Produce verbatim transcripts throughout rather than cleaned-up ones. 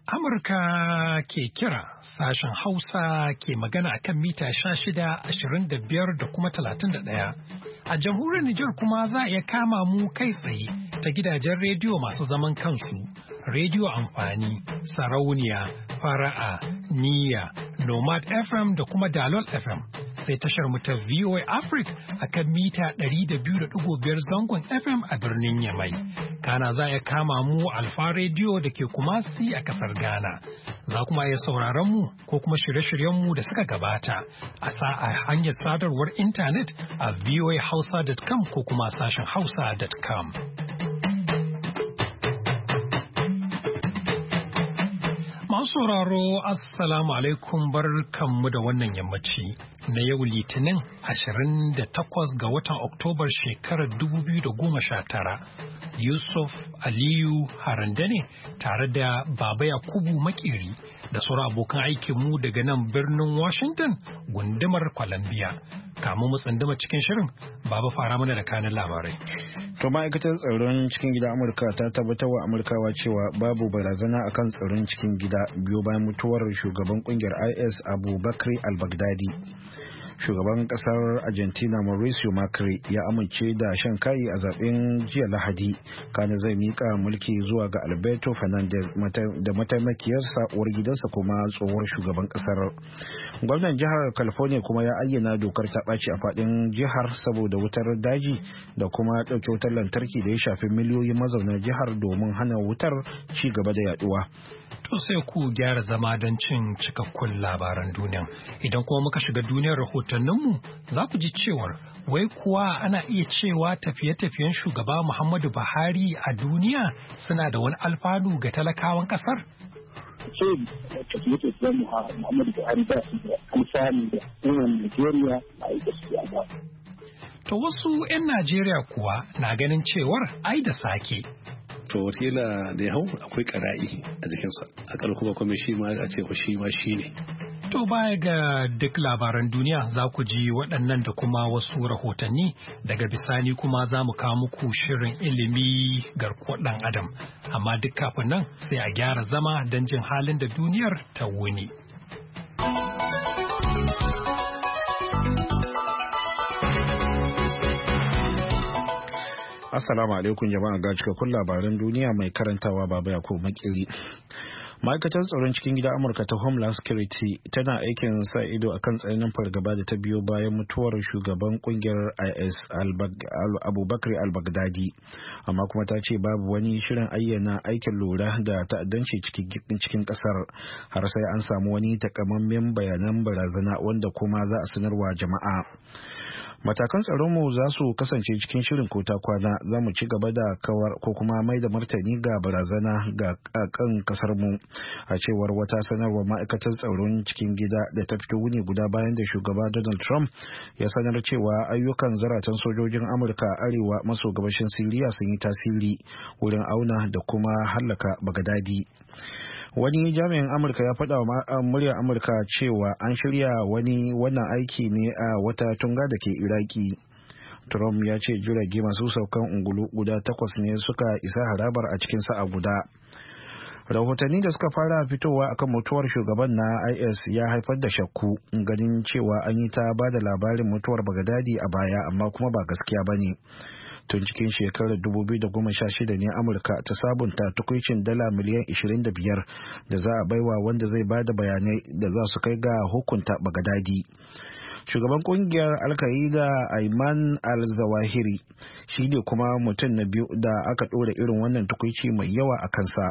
Amurka ke kira sashen Hausa ke magana akan mita sha shida, ashirin da biyar da kuma talatin da ɗaya. A jamhuriyar Nijar kuma za a iya kama mu kai tsaye ta gidajen rediyo masu zaman kansu, rediyo amfani, sarauniya, fara'a, niyya, nomad F M da kuma dalol F M. Sai tashar mu ta V O A Africa akan mita ɗari da biyu da ɗigo biyar zangon F M a birnin Yamai. Kana za ya kama mu Alfa Radio da ke Kumasi a kasar Ghana. Za kuma ya sauraron mu ko kuma shirye-shiryen mu da suka gabata a sa'a hanyar sadarwar intanet a voa hausa dot com ko kuma sashen hausa dot com. Masu sauraro, Assalamu alaikum, barkanmu da wannan yammaci na yau Litinin ashirin da takwas ga watan Oktobar shekarar dubu biyu da goma sha tara. Yusuf Aliyu Harande ne tare da Baba Yakubu Makeri da sauran abokan aikinmu daga nan birnin Washington gundumar Columbia. Kamun mu tsunduma cikin shirin, Baba fara mana da kanin labarai. To ma'aikatar tsaron cikin gida Amurka ta tabbatar wa Amurkawa cewa babu barazana akan tsaron cikin gida biyo bayan mutuwar shugaban kungiyar I S Abu Bakr al-Baghdadi. Shugaban kasar Argentina Mauricio Macri ya amince da shan kayi a zaben jiya Lahadi, kana zai mika mulki zuwa ga Alberto Fernandez da mataimakiyarsa uwar gidansa kuma tsohuwar shugaban kasar. Gwamnan jihar California kuma ya ayyana dokar ta ɓaci a faɗin jihar saboda wutar daji da kuma ɗauke wutar lantarki da ya shafi miliyoyin mazauna jihar domin hana wutar ci gaba da yaduwa. To sai ku gyara zama don cin cikakkun labaran duniya. Idan kuma muka shiga duniyar rahotanninmu za ku ji cewar wai kuwa ana iya cewa tafiye-tafiyen shugaba Muhammadu Buhari a duniya suna da wani alfanu ga talakawan kasar? ce tafiye-tafiyen Muhammadu Buhari ba su da alfanu da ɗayan Najeriya a yi gaskiya ba. To wasu 'yan Najeriya kuwa na ganin cewar ai da sake. To wakila da ya hau akwai ƙara'i a jikinsa, akal kuma kuma shi ma a ce shi ma shi ne. To baya ga duk labaran duniya za ku ji waɗannan da kuma wasu rahotanni, daga bisani kuma za mu kawo muku shirin ilimi garkuwar ɗan adam. Amma duk kafin nan sai a gyara zama don jin halin da duniyar ta wuni. Assalamu alaikum jama'a, ga cikakkun labaran duniya mai karantawa Baba Yakubu Makeri. Ma'aikatar tsaron cikin gida Amurka ta Homeland Security tana aikin sa ido akan tsananin fargaba da ta biyo bayan mutuwar shugaban kungiyar I S Abu Bakr al-Baghdadi, amma kuma ta ce babu wani shirin ayyana aikin lura da ta'addanci cikin kasar har sai an samu wani takamammen bayanan barazana wanda kuma za a sanarwa jama'a. Matakan tsaronmu za su kasance cikin shirin kota kwana, za mu ci gaba da kawar ko kuma mai da martani ga barazana ga kan kasarmu, a cewar wata sanarwar ma'aikatar tsaron cikin gida da ta fito wuni guda bayan da shugaba Donald Trump ya sanar cewa ayyukan zaratan sojojin Amurka a arewa maso gabashin Siriya sun yi tasiri wurin auna da kuma hallaka Baghdadi. Wani jami'in Amurka ya faɗa wa muryar Amurka cewa an shirya wani wannan aiki ne a wata tunga da ke Iraki. Trump ya ce jirage masu saukan ungulu guda takwas ne suka isa harabar a cikin sa'a guda. Rahotanni da suka fara fitowa akan mutuwar shugaban na I S ya haifar da shakku, ganin cewa an yi ta ba da labarin mutuwar Baghdadi a baya amma kuma ba gaskiya ba ne. Tun cikin shekarar dubu biyu da goma sha shida ne Amurka ta sabunta tukuicin dala miliyan ashirin da biyar da za a baiwa wanda zai ba da bayanai da za su kai ga hukunta Baghdadi. Shugaban kungiyar Al-Qaida Ayman al-Zawahiri shi ne kuma mutum na biyu da aka ɗora irin wannan tukuici mai yawa a kansa.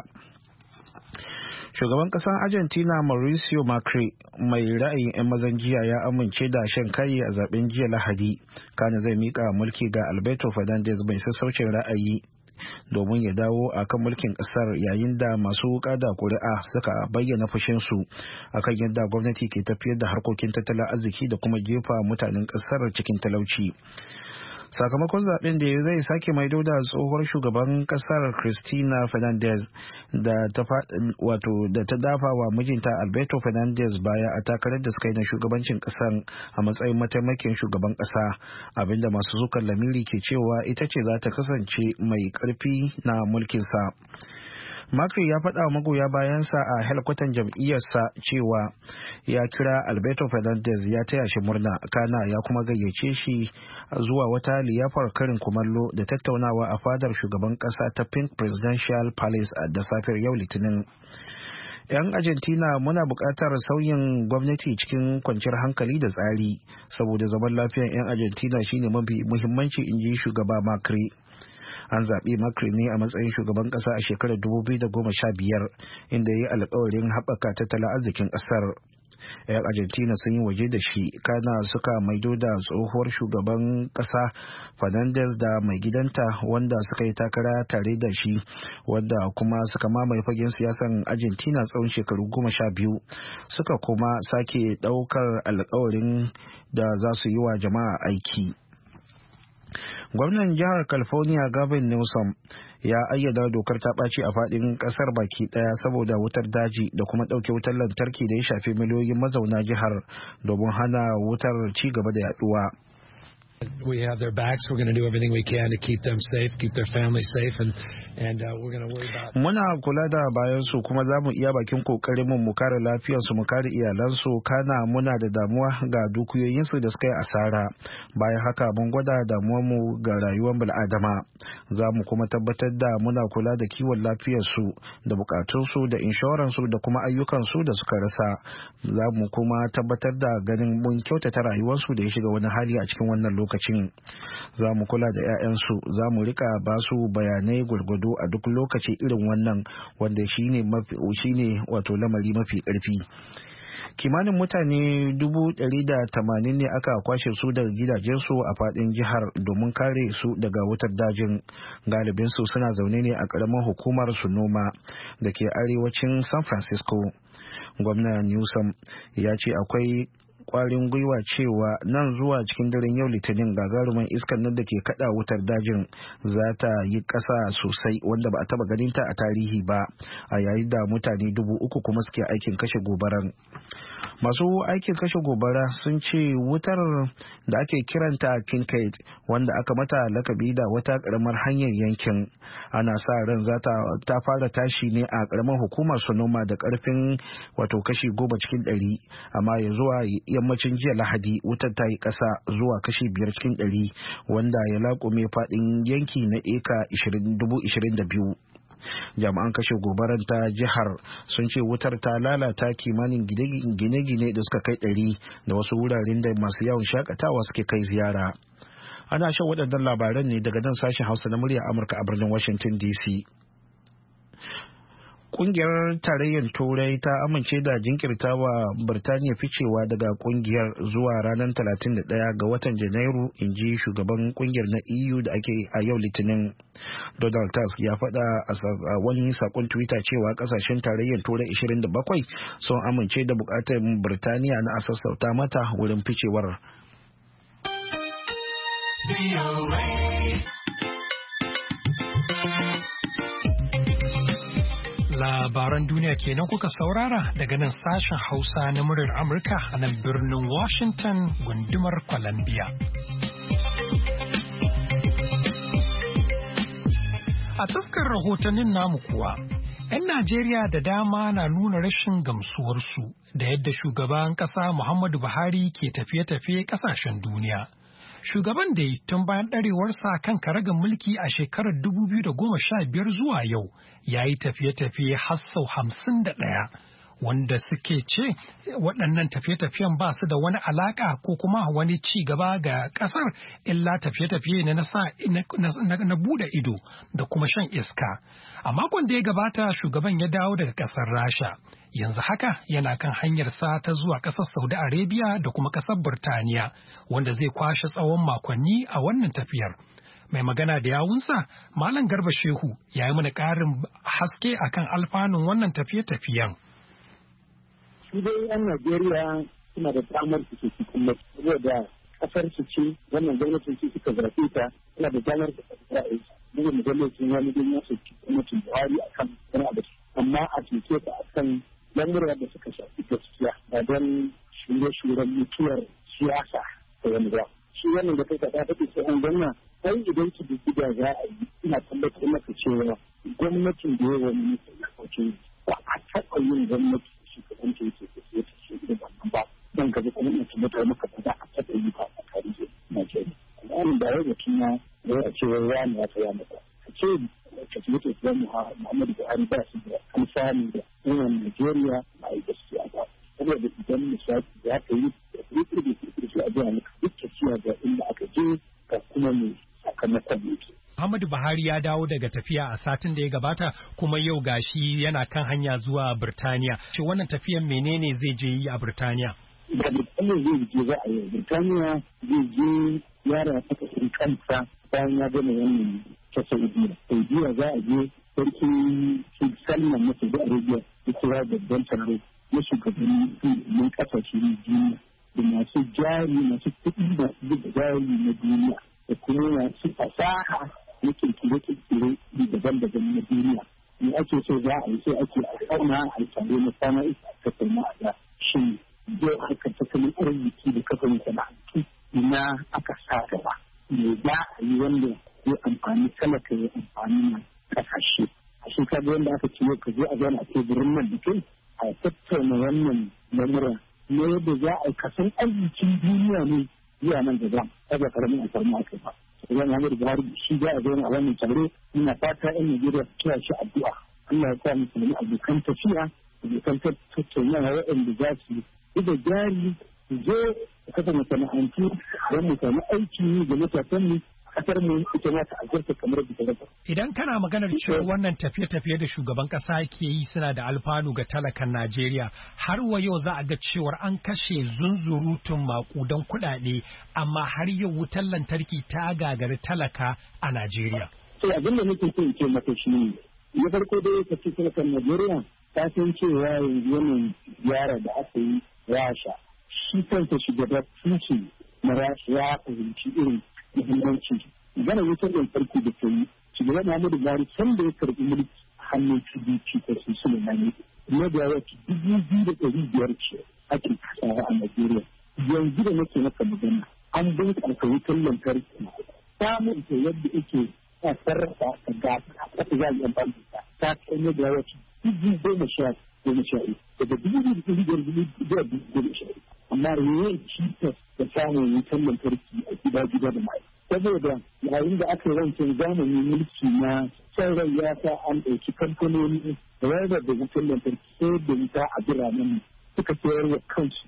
Shugaban kasar Argentina Mauricio Macri mai ra'ayin 'yan mazan jiya ya amince da shan kayi a zaben jiya Lahadi, kana zai mika mulki ga Alberto Fernandez mai sassaucin ra'ayi domin ya dawo a kan mulkin kasar, yayin da masu kada kuri'a suka bayyana fushinsu akan yadda gwamnati ke tafiyar da harkokin tattalin arziki da kuma jefa mutanen kasar cikin talauci. Sakamakon zaben da zai sake maido da tsohuwar shugaban kasar Cristina Fernandez da ta wato da ta dafa wa mijinta Alberto Fernandez baya a takarar da suka yi na shugabancin kasar a matsayin mataimakin shugaban kasa, abinda masu zukan lamiri ke cewa ita ce za ta kasance mai karfi na mulkinsa. Macri ya faɗa wa magoya bayansa a helikwatan jam'iyyarsa cewa ya kira Alberto Fernandez ya taya shi murna, kana ya kuma gayyace shi zuwa wata liyafar karin kumallo da tattaunawa a fadar shugaban ƙasa ta Pink Presidential Palace da safiyar yau Litinin. 'Yan Argentina muna buƙatar sauyin gwamnati cikin kwanciyar hankali da tsari, saboda zaman lafiyar 'yan Argentina shine mafi muhimmanci, in ji shugaba Macri. An zaɓi Macri ne a matsayin shugaban ƙasa a shekarar dubu biyu da goma sha biyar, inda ya yi alkawarin haɓaka tattalin arzikin ƙasar. 'Yan Argentina sun yi waje da shi, kana suka maido da tsohuwar shugaban ƙasa Fernandez da mai gidanta wanda suka yi takara tare da shi, wanda kuma suka mamaye fagen siyasan Argentina tsawon shekaru goma sha biyu, suka kuma sake ɗaukar alkawarin da za su yi wa jama'a aiki. Gwamnan jihar California Gavin Newsom ya ayyada dokar ta ɓaci a faɗin ƙasar baki ɗaya saboda wutar daji da kuma ɗauke wutar lantarki da ya shafi miliyoyin mazauna jihar, domin hana wutar ci gaba da yaduwa. We have their backs. We're going to do everything we can to keep them safe, keep their families safe, and and uh, we're going to worry about. Muna kula da bayan su kuma za mu iya bakin kokarin mu mu kare lafiyar su, mu kare iyalan su, kana muna da damuwa ga dukiyoyin su da suka yi asara. Bayan haka mun gwada damuwar mu ga rayuwar bil'adama. Za mu kuma tabbatar da muna kula da kiwon lafiyar su da bukatun su da inshoran su da kuma ayyukan su da suka rasa. Za mu kuma tabbatar da ganin mun kyautata rayuwar su da ya shiga wani hali a cikin wannan lokaci. lokacin za mu kula da 'ya'yansu, za mu rika ba su bayanai gwargwado a duk lokaci irin wannan, wanda shine mafi shine wato lamari mafi ƙarfi. Kimanin mutane dubu ɗari da tamanin ne aka kwashe su daga gidajensu a faɗin jihar domin kare su daga wutar dajin. Galibinsu suna zaune ne a ƙaramin hukumar Sonoma da ke arewacin San Francisco. Gwamna Newsom ya ce akwai kwarin gwiwa cewa nan zuwa cikin daren yau Litinin gagarumin iskar nan da ke kada wutar dajin za ta yi ƙasa sosai, wanda ba a taba ganin ta a tarihi ba, a yayin da mutane dubu uku kuma suke aikin kashe gobaran. Masu aikin kashe gobara sun ce wutar da ake kiranta Kincaid, wanda aka mata lakabi da wata karamar hanyar yankin, ana sa ran za ta fara tashi ne a karamar hukumar Sonoma da karfin wato kashi goma cikin ɗari, amma ya zuwa yammacin jiya Lahadi wutar ta yi ƙasa zuwa kashi biyar cikin ɗari, wanda ya laƙume faɗin yanki na eka dubu ishirin da biyu. Jami'an kashe gobarar ta jihar sun ce wutar ta lalata kimanin gine-gine da suka kai ɗari da wasu wuraren da masu yawon shakatawa suke kai ziyara. Ana shan waɗannan labaran ne daga nan sashen Hausa na murya Amurka a birnin Washington D C. Kungiyar tarayyar Turai ta amince da jinkirtawa Birtaniya ficewa daga kungiyar zuwa ranar talatin da ɗaya ga watan Janairu, in ji shugaban kungiyar na E U da ake a yau Litinin. Donald Tusk ya faɗa a wani sakon Twitter cewa kasashen tarayyar Turai ashirin da bakwai sun amince da bukatar Birtaniya na a sassauta mata wurin ficewar. Labaran duniya kenan kuka saurara daga nan sashen Hausa na muryar Amurka a nan birnin Washington gundumar Columbia. A tafkar rahotannin namu kuwa, 'yan Najeriya da dama na nuna rashin gamsuwarsu da yadda shugaban ƙasa Muhammadu Buhari ke tafiye-tafiye ƙasashen duniya. Shugaban da tun bayan ɗarewarsa kan karagar mulki a shekarar dubu biyu da goma sha biyar zuwa yau ya yi tafiye-tafiye har sau hamsin da ɗaya, wanda suke ce waɗannan tafiye-tafiyen ba su da wani alaƙa ko kuma wani ci gaba ga ƙasar illa tafiye-tafiye na na buɗe ido da kuma shan iska. A makon da ya gabata shugaban ya dawo daga ƙasar Rasha. Yanzu haka yana kan hanyarsa ta zuwa ƙasar Saudi Arabia da kuma ƙasar Burtaniya, wanda zai kwashe tsawon makonni a wannan tafiyar. Mai magana da yawunsa, Malam Garba Shehu ya yi mana ƙarin haske akan alfanun wannan tafiye-tafiyen. Shi dai 'yan Najeriya suna da damar su ke kuma saboda ƙasar su ce, wannan gwamnatin su suka zaɓe ta, suna da damar da ƙasar ra'ayi. Bugun da gwamnatin wani don su ci gwamnatin Buhari akan wani abu, amma a cece ta akan lamurra da suka shafi gaskiya ba don shirye-shiryen mutuwar siyasa da wani ba. Shi wannan da kai kaɗa take sai an gwamna, sai idan ki dubi da za a yi, ina tabbatar maka cewa gwamnatin da yawa minista lokacin ba a taɓa yin gwamnati shugabanci yake tafiye tafiye da wannan ba don gaba kuma ina tabbatar maka ba za a taɓa yi ba a tarihin Najeriya. Al'adun da ya zaki na da ya ce wai wani ya tsaya maka. A ce tafiye tafiye Muhammadu Buhari ba su da alfanu da yawan Najeriya ba a yi gaskiya ba. Saboda idan misali ya ka yi da kirkir da kirkir a jiya maka duk tafiya ga inda aka je ga kuma mai sakamakon yake. Muhammadu Buhari ya dawo daga tafiya a satin da ya gabata kuma yau gashi yana kan hanya zuwa Birtaniya. Ce wannan tafiyan menene zai je yi a Birtaniya? Da Birtaniya zai je za a yi. Birtaniya zai je yara ta kasar kansa bayan ya gama wannan ta Saudiya. Saudiya za a je sarki Salman na Saudi Arabia ya kira babban taro na shugabanni na kasashen duniya da masu jari masu kuɗi da jari na duniya da kuma masu fasaha na kirkire-kirkire daban-daban na duniya. Me ake so za a yi sai ake a kauna a tare na kwana isa a tattauna a da shi yau harkar tattalin arziki da kafin sana'antu ina aka sa gaba. Me za a yi wanda zai amfani talaka ya amfani na kasashe. A shekaru wanda aka ce ka zo a zauna a teburin nan da kai a tattauna wannan lamura na yadda za a yi kasan arzikin duniya ne zuwa nan gaba. Kaga karamin alfarma aka ba. Idan Muhammadu Buhari shi za a zauna a wannan tare ina fata yan Najeriya su kiyaye shi addu'a. Allah ya sa musu ne abokan tafiya, abokan tattaunawa waɗanda za su yi da jari su je su kafa masana'antu don mu samu aiki da matasan mu kasar mu ita ma ta azurta kamar da ta. Idan kana maganar cewa wannan tafiye-tafiye da shugaban kasa ke yi suna da alfanu ga talakan Najeriya, har wa yau za a ga cewar an kashe zunzurutun makudan kuɗaɗe amma har yau wutar lantarki ta gagari talaka a Najeriya. Sai abin da nake so in ce maka shi ne, na farko dai ka ce talakan Najeriya ta san cewa yanzu wannan ziyara da aka yi Rasha, shi kansa shugaba Putin na Rasha ya fahimci irin muhimmanci. Gana wutar lantarki da ta yi shugaban Muhammadu Buhari san da ya karɓi mulki hannun P D P ko su Sulemani na da wata dubu biyu da ɗari biyar ce ake kasawa a Najeriya. Yanzu da nake maka magana an bunƙasa wutar lantarki samun ta yadda ake a sarrafa ta gasa a ƙasa za a yi amfani da ta kai na da wata dubu goma sha goma sha uku daga dubu biyu da ɗari biyar zuwa dubu goma sha uku. Amma yawan cikas da samun wutar lantarki a gida-gida da mai. Saboda yayin da aka yi wancan zamanin mulki na son rai ya sa an ɗauki kamfanoni da rarraba da wutar lantarki sai da wuta a biranen suka sayar wa kansu.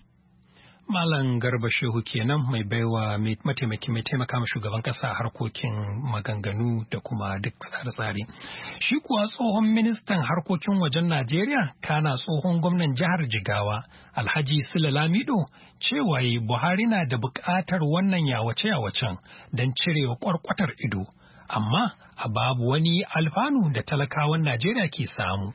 Malam Garba Shehu kenan mai baiwa mataimaki mai taimaka ma shugaban kasa a harkokin maganganu da kuma duk tsare-tsare. Shi kuwa tsohon ministan harkokin wajen Najeriya kana tsohon gwamnan jihar Jigawa Alhaji Sule Lamido cewa Buhari na da buƙatar wannan yawace-yawacen don cirewa kwarkwatar ido, amma a babu wani alfanu da talakawan Najeriya ke samu.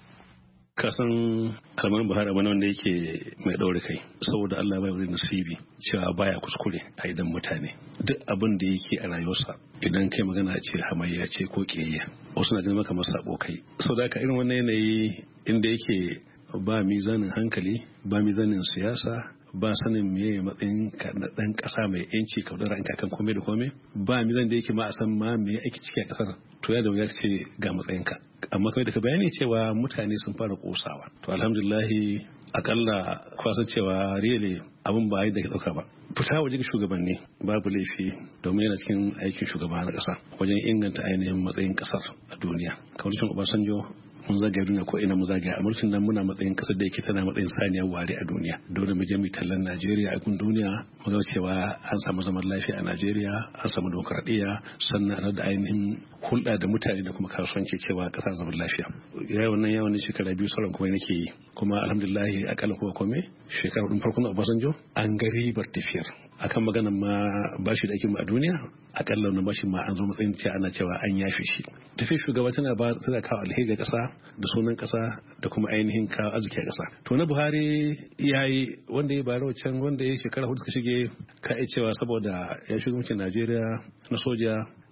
Kasan kalmar Buhari abin wanda yake mai ɗaure kai saboda Allah bai wuri nasibi cewa baya kuskure a idan mutane duk abin da yake a rayuwarsa idan kai magana ce hamayya ce ko kiyayya wasu na ganin maka masa abokai saboda haka irin wannan yanayi inda yake ba mizanin hankali ba mizanin siyasa ba sanin meye matsayin dan kasa mai yanci ka dora ranka kan komai da komai ba mizan da yake ma a san ma me yake ciki a kasar to ya da wuya ce ga matsayinka amma kai da ka bayani cewa mutane sun fara kosawa to alhamdulillah akalla kwasa cewa really abin ba yadda ka dauka ba fita wajen shugabanni babu laifi domin yana cikin aikin shugaba na kasa wajen inganta ainihin matsayin kasar a duniya kamar shin Obasanjo mun zagaya duniya ko ina mu zagaya a mulkin nan muna matsayin kasar da yake tana matsayin saniyar ware a duniya dole mu je mu tallan Najeriya a kun duniya mu ga cewa an samu zaman lafiya a Najeriya an samu demokradiyya sannan da ainihin hulɗa da mutane da kuma kasuwanci cewa kasar zaman lafiya yayin wannan yawan ne shekara biyu sauran kuma nake yi kuma alhamdulillah akalla kuma kome shekara din farko na Obasanjo an ga ribar tafiyar akan maganar ma bashi da ake mu a duniya akalla wannan bashi ma an zo matsayin cewa ana cewa an yafe shi tafiyar shugaba tana ba tana kawo alheri ga kasa da sunan kasa da kuma ainihin kawo arziki a kasa to na Buhari yayi wanda ya bayar wancan wanda ya shekara hudu suka shige ka iya cewa saboda ya shugabancin Najeriya na soja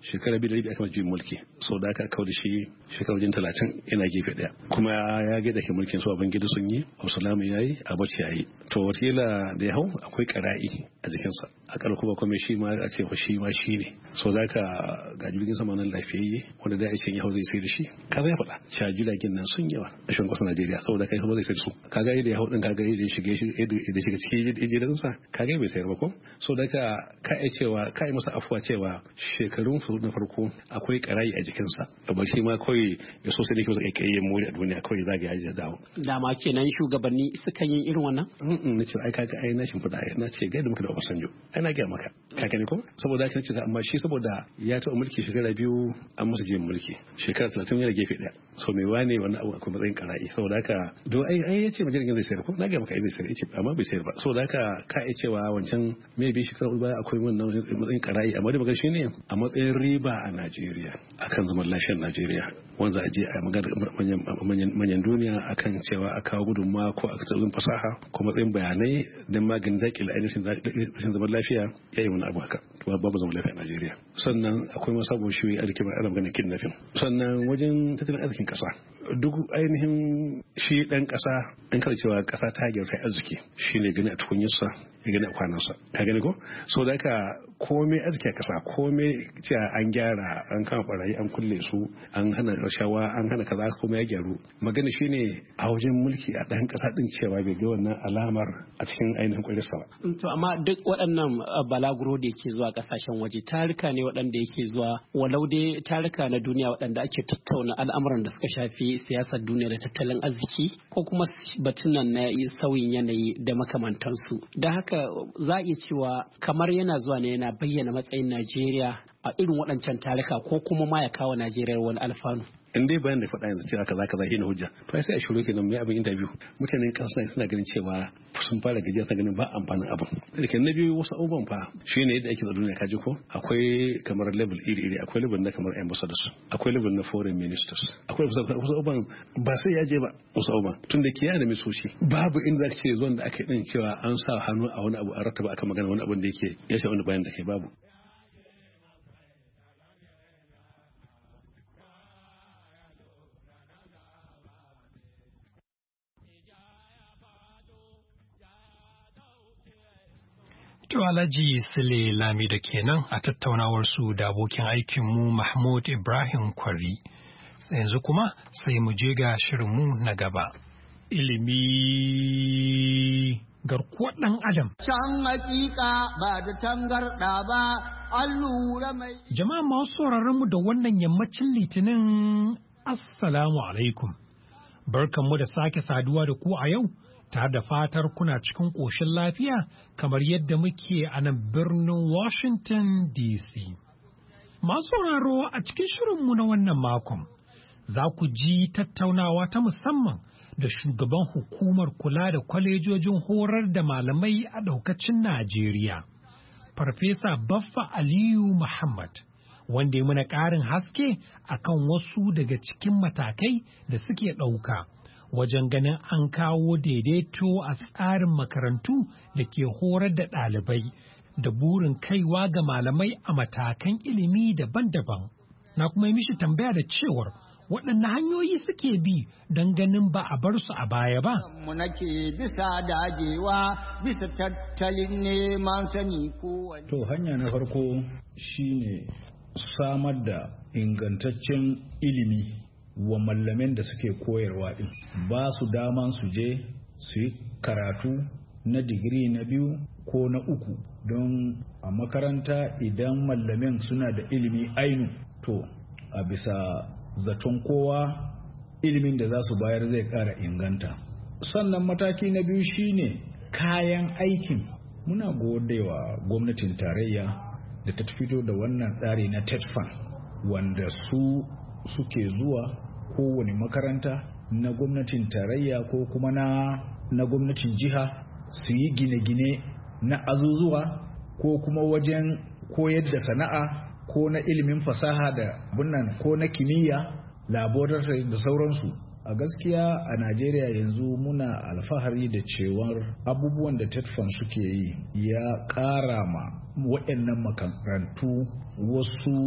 shekara biyu da rabi aka masa juyin mulki sau da aka kawo da shi shekara wajen talatin yana gefe daya kuma ya ga da ke mulkin su abin gida sun yi Abdulsalam ya yi Abacha ya yi to wataƙila da ya hau akwai ƙara'i a jikinsa a ƙarar kuma kuma shi ma a ce shi ma shi ne sau da aka ga jirgin sama nan lafiyayye wanda da ya ce ya hau zai sai da shi kaza ya faɗa cewa jiragen nan sun yawa a shan ƙasar Najeriya saboda kai kuma zai sai da su kaga yadda ya hau din kaga yadda ya shige shi yadda ya shiga cikin jirinsa kaga bai sayar ba ko sau da aka ka iya cewa ka yi masa afuwa cewa shekarun su na farko akwai ƙara'i a jikinsa ba shi ma kawai ya so sai da kyau zai kai ya mori a duniya kawai zaga ya dawo dama kenan shugabanni sukan yi irin wannan na ce ai kaga ai na shimfiɗa ai na ce gaida muka da Obasanjo ai na gaya maka ka gani ko saboda haka nace amma shi saboda ya taɓa mulki shekara biyu an masa jiyan mulki shekara talatin yana gefe ɗaya so me wane wannan abu akwai matsayin ƙara'i saboda haka do ai ai yace majalisar zai sayar ko na gaya maka ai zai sayar yace amma bai sayar ba saboda haka ka iya cewa wancan me bi shekara uku baya akwai wannan matsayin ƙara'i amma da magana shine a matsayin riba a Najeriya akan zaman lafiyar Najeriya wanda a je a magana manyan duniya akan cewa a kawo gudunmawa ko a tsawon fasaha ko matsayin bayanai don maganin daƙile ainihin zaman lafiya ya yi wani abu haka to babu zaman lafiya a Najeriya sannan akwai masu abubuwan shi a rikin ana magana kidnapping sannan wajen tattalin arzikin ƙasa duk ainihin shi ɗan ƙasa an kada cewa ƙasa ta gyara arziki shi ne gani a tukunyarsa ya gani a kwanansa ka gani ko so da haka komai arziki a ƙasa komai cewa an gyara an kama barayi an kulle su an hana rashawa an hana kaza komai ya gyaru magana shi ne a wajen mulki a ɗan ƙasa ɗin cewa bai ga wannan alamar a cikin ainihin ƙwararsa ba. to amma duk waɗannan balaguro da yake zuwa ƙasashen waje tarika ne waɗanda yake zuwa walau dai tarika na duniya waɗanda ake tattauna al'amuran da suka shafi siyasar duniya da tattalin arziki ko kuma batun nan na sauyin yanayi da makamantansu da haka za a iya cewa kamar yana zuwa ne yana bayyana matsayin Najeriya a irin waɗancan tarika ko kuma ma ya kawo Najeriya wani alfanu. in dai bayan da faɗa yanzu cewa kaza kaza shine hujja to sai a shiru kenan mai abin interview mutanen kansu suna ganin cewa sun fara gajiya suna ganin ba amfanin abin da na biyu wasu abubuwan fa shine yadda ake da duniya kaji ko akwai kamar level iri iri akwai level na kamar ambassadors akwai level na foreign ministers akwai wasu abubuwan ba sai ya je ba wasu abubuwan tun da kiyaye da misoshi babu inda zaka ce zuwan da aka yi din cewa an sa hannu a wani abu a rattaba aka magana wani abin da yake ya sha wani bayan da kai babu. To Alhaji Sule Lami da kenan a tattaunawar su da abokin aikinmu Mahmud Ibrahim Kwari. Yanzu kuma sai mu je ga shirinmu na gaba. Ilimi garkuwar ɗan Adam. Can hakika ba da tangarɗa ba, an lura mai. Jama'a masu sauraronmu da wannan yammacin Litinin, Assalamu alaikum. Barkanmu da sake saduwa da ku a yau. Tare da fatar kuna cikin ƙoshin lafiya kamar yadda muke a nan birnin Washington D C. Masu sauraro a cikin shirinmu na wannan makon, za ku ji tattaunawa ta musamman da shugaban hukumar kula da kwalejojin horar da malamai a ɗaukacin Najeriya, Farfesa Baffa Aliyu Muhammad, wanda ya muna ƙarin haske akan wasu daga cikin matakai da suke ɗauka. Wajen ganin an kawo daidaito a tsarin makarantu da ke horar da ɗalibai da burin kaiwa ga malamai a matakan ilimi daban-daban. Na kuma yi mishi tambaya da cewar waɗanne hanyoyi suke bi don ganin ba a bar su a baya ba. Mu nake bisa dagewa bisa tattalin neman sani ko To hanya na farko shine samar da ingantaccen ilimi wa mallamin da suke koyarwa din, ba su daman su je su yi karatu na digiri na biyu ko na uku, don a makaranta idan mallamin suna da ilimi ainu to a bisa zaton kowa ilimin da za su bayar zai ƙara inganta. Sannan mataki na biyu shine kayan aikin. Muna godewa gwamnatin tarayya da ta fito da wannan tsari na TETFAN wanda su suke zuwa kowane makaranta na gwamnatin tarayya ko kuma na na gwamnatin jiha su yi gine-gine na azuzuwa ko kuma wajen koyar da sana'a ko na ilimin fasaha da bunnan ko na kimiyya laboratory da sauransu. A gaskiya a Najeriya yanzu muna alfahari da cewar abubuwan da TETFAN suke yi ya ƙara ma waɗannan makarantu wasu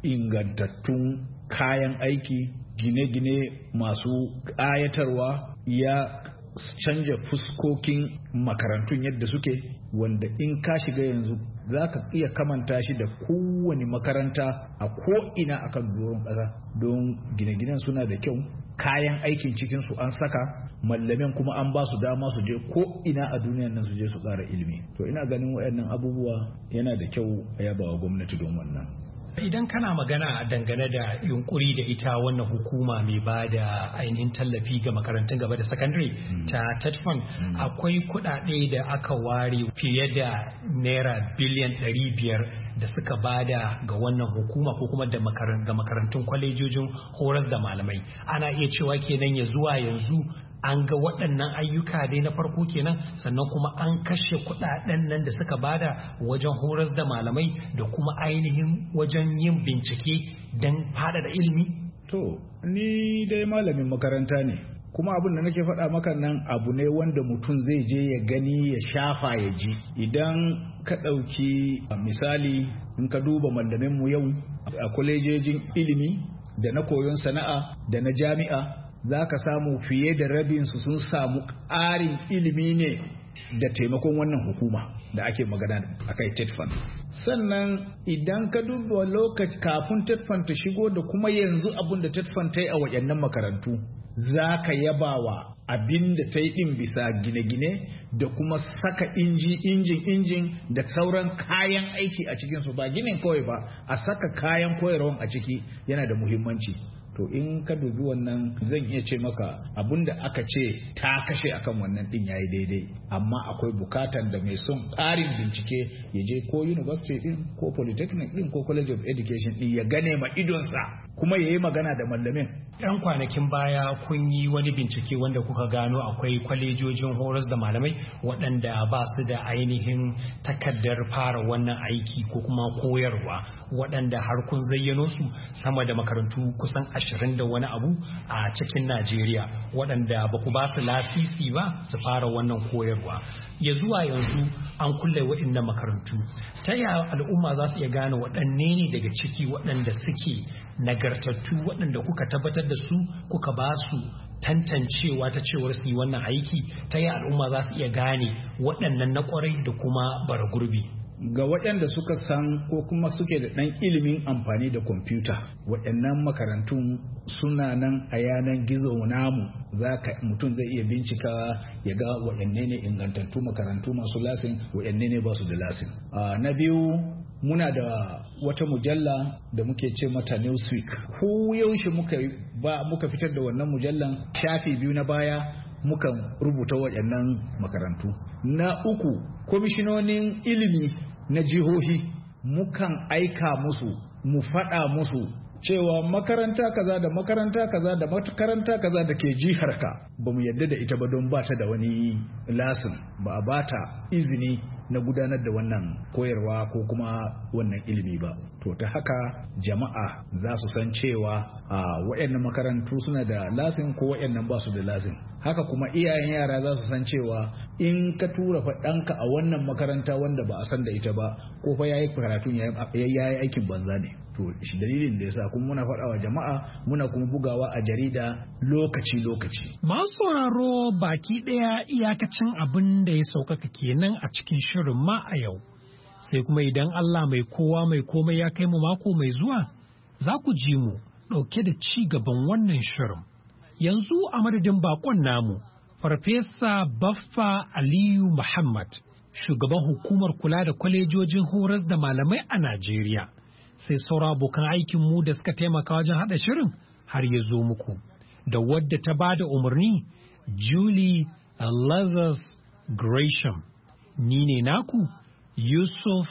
ingantattun kayan aiki, gine-gine masu ƙayatarwa, ya canja fuskokin makarantun yadda suke, wanda in ka shiga yanzu za ka iya kamanta shi da kowane makaranta a ko'ina a kan doron ƙasa, don gine-ginen suna da kyau, kayan aikin cikinsu an saka, mallamin kuma an ba su dama su je ko'ina a duniyan nan su je su ƙara ilimi. To ina ganin waɗannan abubuwa yana da kyau a yaba wa gwamnati don wannan. Idan kana magana dangane da yunkuri da ita wannan hukuma mai ba da ainihin tallafi ga makarantun gaba da sakandare mm. ta TETFund, mm. akwai kuɗaɗe da aka ware fiye da naira biliyan ɗari biyar da suka bada ga wannan hukuma ko kuma da ga makarantun kwalejojin horas da malamai. Ana iya cewa kenan ya zuwa yanzu an ga waɗannan ayyuka dai na farko kenan, sannan kuma an kashe kuɗaɗen nan da suka bada wajen horas da malamai da kuma ainihin wajen yin bincike don faɗaɗa ilimi. To, ni dai malamin makaranta ne, kuma abin da nake faɗa maka nan abu ne wanda mutum zai je ya gani ya shafa ya ji. Idan ka ɗauki misali, in ka duba mallaminmu yau a kwalejejin ilimi da na koyon sana'a da na jami'a, za ka samu fiye da rabinsu sun samu ƙarin ilimi ne da taimakon wannan hukuma da ake magana a kai TETFund. Sannan idan ka duba lokaci kafin TETFund ta shigo da kuma yanzu abin da TETFund ta yi a waɗannan makarantu, za ka yaba wa abin da ta yi ɗin bisa gine-gine da kuma saka inji injin injin da sauran kayan aiki a cikinsu, ba ginin kawai ba, a saka kayan koyarwan a ciki yana da muhimmanci. To in ka dubi wannan zan iya ce maka abinda aka ce ta kashe akan wannan din yayi daidai, amma akwai bukatan da mai son ƙarin bincike ya je ko university din ko polytechnic din ko college of education din ya gane ma idonsa kuma ya yi magana da mallamin. Yan kwanakin baya kun yi wani bincike wanda kuka gano akwai kwalejojin horas da malamai waɗanda ba su da ainihin takardar fara wannan aiki ko kuma koyarwa, waɗanda har kun zayyano su sama da makarantu kusan ashirin da wani abu a cikin Najeriya, waɗanda ba ku ba su lasisi ba su fara wannan koyarwa. Ya zuwa yanzu an kulle waɗannan makarantu. Ta yaya al'umma za su iya gane waɗanne ne daga ciki waɗanda suke nagartattu, waɗanda kuka tabbatar da su kuka ba su tantancewa ta cewar su yi wannan aiki? Ta yaya al'umma za su iya gane waɗannan na ƙwarai da kuma bara gurbi? Ga waɗanda suka san ko kuma suke da ɗan ilimin amfani da kwamfuta, waɗannan makarantun suna nan a yanan gizo namu, za ka mutum zai iya bincika ya ga waɗanne ne ingantattu makarantu masu lasin, waɗanne ne ba su da lasin. Na biyu, muna da wata mujalla da muke ce mata Newsweek. Ko yaushe muka ba muka fitar da wannan mujallan, shafi biyu na baya mukan rubuta waɗannan makarantu. Na uku, kwamishinonin ilimi na jihohi mukan aika musu, mu faɗa musu cewa makaranta kaza da makaranta kaza da makaranta kaza da ke jiharka ba mu yadda da ita ba don ba ta da wani lasin, ba a ba ta izini na gudanar da wannan koyarwa ko kuma wannan ilimi ba. To ta haka jama'a za su san cewa a waɗannan makarantu suna da lasin ko waɗannan ba su da lasin. Haka kuma iyayen yara za su san cewa in ka tura ɗanka a wannan makaranta wanda ba a san da ita ba, ko fa yayi karatun yayi aikin banza ne. To shi dalilin da yasa kuma muna faɗa wa jama'a, muna kuma bugawa a jarida lokaci-lokaci. Masu sauraro baki ɗaya iyakacin abin da ya saukaka kenan a cikin shirin ma a yau. Sai kuma idan Allah mai kowa mai komai ya kai mu mako mai zuwa, za ku ji mu ɗauke da ci gaban wannan shirin. Yanzu a madadin bakon namu, Farfesa Baffa Aliyu Muhammad, shugaban hukumar kula da kwalejojin horas da malamai a Najeriya. Sai saura abokan aikinmu da suka taimaka wajen haɗa shirin har ya zo muku. Da wadda ta ba da umarni, Julie Lazarus Gresham. Ni ne naku, Yusuf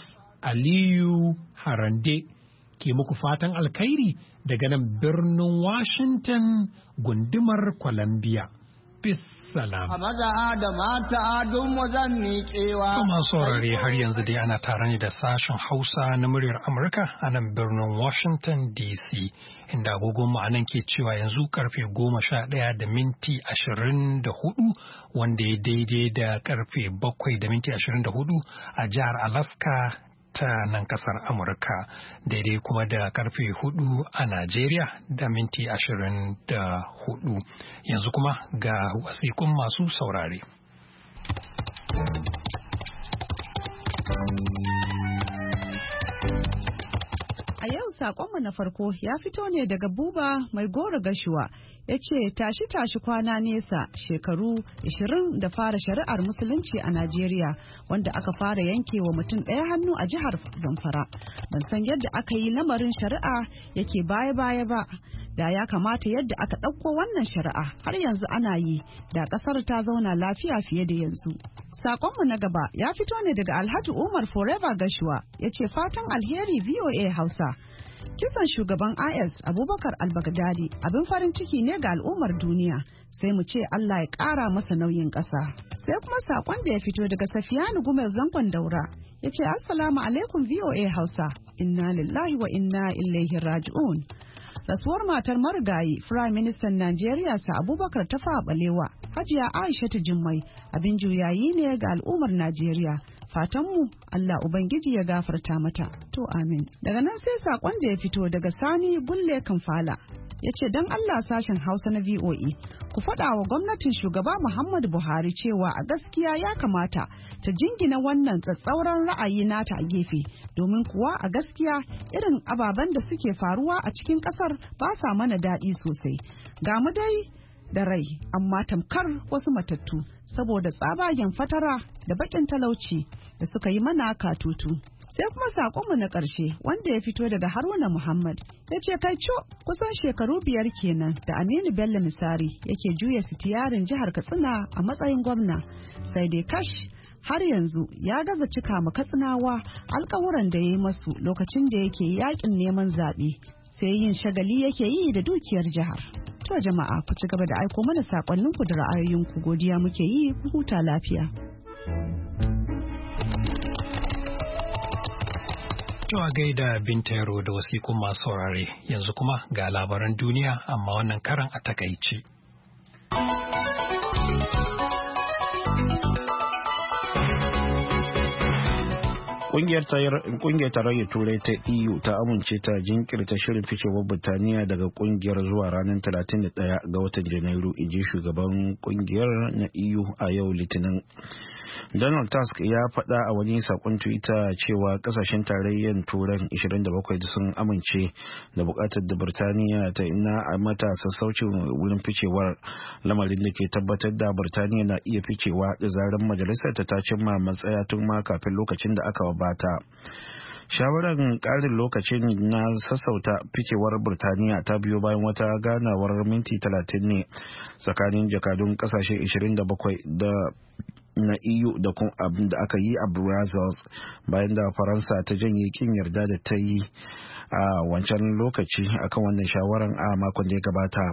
Aliyu Harande, ke muku fatan alkhairi daga nan birnin Washington, gundumar Columbia. Peace. Salam. A maza da mata don wazan miƙewa. Kuma saurare har yanzu dai ana tare ne da sashen Hausa na muryar Amurka a nan birnin Washington D C, inda agogon ma'anan ke cewa yanzu karfe goma sha ɗaya da minti ashirin da hudu, wanda ya daidai da karfe bakwai da minti ashirin da hudu a jihar Alaska ta nan kasar Amurka, daidai kuma da karfe hudu a Najeriya da minti ashirin da hudu. Yanzu kuma ga wasiƙun masu saurare. A yau saƙonmu na farko ya fito ne daga Buba Mai Goro Gashuwa. Ya ce tashi tashi kwana nesa shekaru ashirin da fara shari'ar musulunci a Najeriya wanda aka fara yanke wa mutum ɗaya hannu a jihar Zamfara. Ban san yadda aka yi lamarin shari'a yake baya-baya ba. Da ya kamata yadda aka ɗauko wannan shari'a har yanzu ana yi da ƙasar ta zauna lafiya fiye da yanzu. Saƙonmu na gaba ya fito ne daga Alhaji Umar Forever Gashuwa. Ya ce fatan alheri V O A Hausa. Kisan shugaban I S Abubakar al-Baghdadi abin farin ciki ne ga al'ummar duniya, sai mu ce Allah ya ƙara masa nauyin ƙasa. Sai kuma saƙon da ya fito daga Safiyanu Gumel Zangon Daura ya ce Assalamu alaikum V O A Hausa, inna lillahi wa inna ilaihi raji'un. Rasuwar matar marigayi Firayim Ministan Najeriya sa Abubakar Tafawa Balewa, Hajiya Aishatu Jummai abin juyayi ne ga al'ummar Najeriya. Fatanmu Allah Ubangiji ya gafarta mata. To amin. Daga nan sai sakon da ya fito daga Sani Bulle Kamfala. Ya ce don Allah sashen Hausa na V O A ku faɗa wa gwamnatin shugaba Muhammadu Buhari cewa a gaskiya ya kamata ta jingina wannan tsatsauran ra'ayi nata a gefe, domin kuwa a gaskiya irin ababen da suke faruwa a cikin ƙasar ba sa mana daɗi sosai. Ga mu dai da rai amma tamkar wasu matattu saboda tsabagen fatara da bakin talauci da suka yi mana katutu. Sai kuma sakonmu na ƙarshe wanda ya fito daga Haruna Muhammad ya ce kai co kusan shekaru biyar kenan da Aminu Bello Misari yake juya sitiyarin jihar Katsina a matsayin gwamna, sai dai kash har yanzu ya gaza cika ma Katsinawa alkawuran da ya yi masu lokacin da yake yakin neman zaɓe, sai yin shagali yake yi da dukiyar jihar. To jama'a ku ci gaba da aiko mana sakonninku da ra'ayoyinku, godiya muke yi, ku huta lafiya. To a gaida Binta Yaro da wasiƙun masu saurare, yanzu kuma ga labaran duniya amma wannan karan a takaice. Kungiyar tarayyar Turai ta E U ta amince ta jinkirta shirin ficewar Birtaniya daga kungiyar zuwa ranar talatin da ɗaya ga watan Janairu, inji shugaban kungiyar na E U a yau Litinin. Donald Tusk ya faɗa a wani sakon Twitter cewa kasashen tarayyar Turai ashirin da bakwai sun amince da buƙatar da Birtaniya ta ina a mata sassaucin wurin ficewar, lamarin da ke tabbatar da Birtaniya na iya ficewa da zarar majalisar ta ta cimma matsaya tun ma kafin lokacin da aka bata. Shawarar ƙarin lokacin na sassauta ficewar Birtaniya ta biyo bayan wata ganawar minti talatin ne tsakanin jakadun kasashe ashirin da bakwai da na E U da kuma abin da aka yi a Brussels bayan da Faransa ta janye kin yarda da ta yi a wancan lokaci akan wannan shawaran a makon da ya gabata.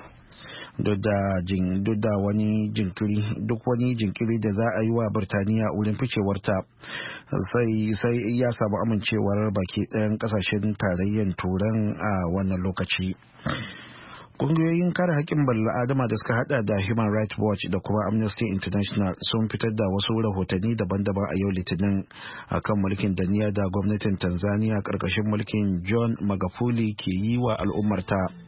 Duk da wani jinkiri duk wani jinkiri da za a yi wa Birtaniya wurin ficewarta sai sai ya samu amincewar baki ɗayan kasashen tarayyar Turan a wannan lokaci. Kungiyoyin kare haƙƙin bala'adama da suka hada da Human Rights Watch da kuma Amnesty International sun fitar da wasu rahotanni daban-daban a yau Litinin akan mulkin danniya da gwamnatin Tanzania ƙarƙashin mulkin John Magufuli ke yi wa al'ummarta.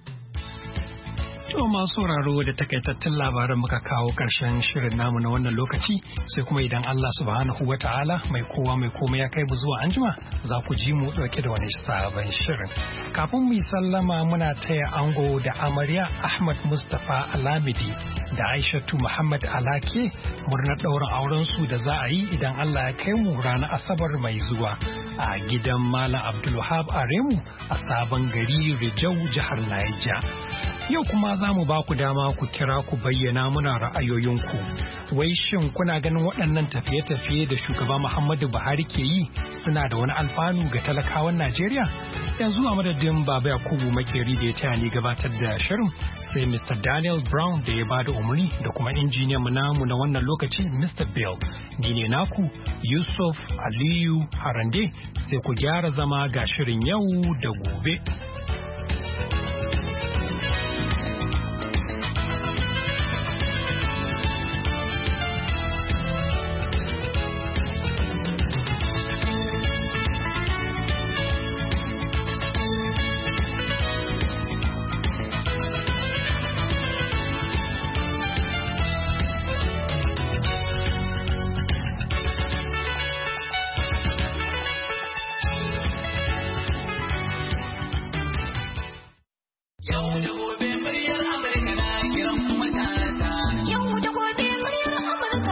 To masu sauraro da takaitattun labaran muka kawo ƙarshen shirin namu na wannan lokaci, sai kuma idan Allah subhanahu wa ta'ala mai kowa mai komai ya kai mu zuwa anjima za ku ji mu ɗauke da wani sabon shirin. Kafin mu yi sallama muna taya ango da amarya Ahmad Mustapha Alamidi da Aishatu Muhammad Alake murnar ɗaurin auren su da za a yi idan Allah ya kai mu ranar Asabar mai zuwa a gidan Malam Abdulwahab Aremu a Sabon Gari Rijau, jihar Niger. Yau kuma za mu ba ku dama ku kira ku bayyana muna ra'ayoyinku. Wai shin kuna ganin waɗannan tafiye-tafiye da shugaba Muhammadu Buhari ke yi suna da wani alfanu ga talakawan Najeriya? Yanzu a madadin Baba Yakubu Makeri da ya taya ni gabatar da shirin, sai Mister Daniel Brown da ya bada umarni da kuma injiniyan mu namu na wannan lokaci Mister Bill. Ni ne naku Yusuf Aliyu Harande, sai ku gyara zama ga shirin yau da gobe.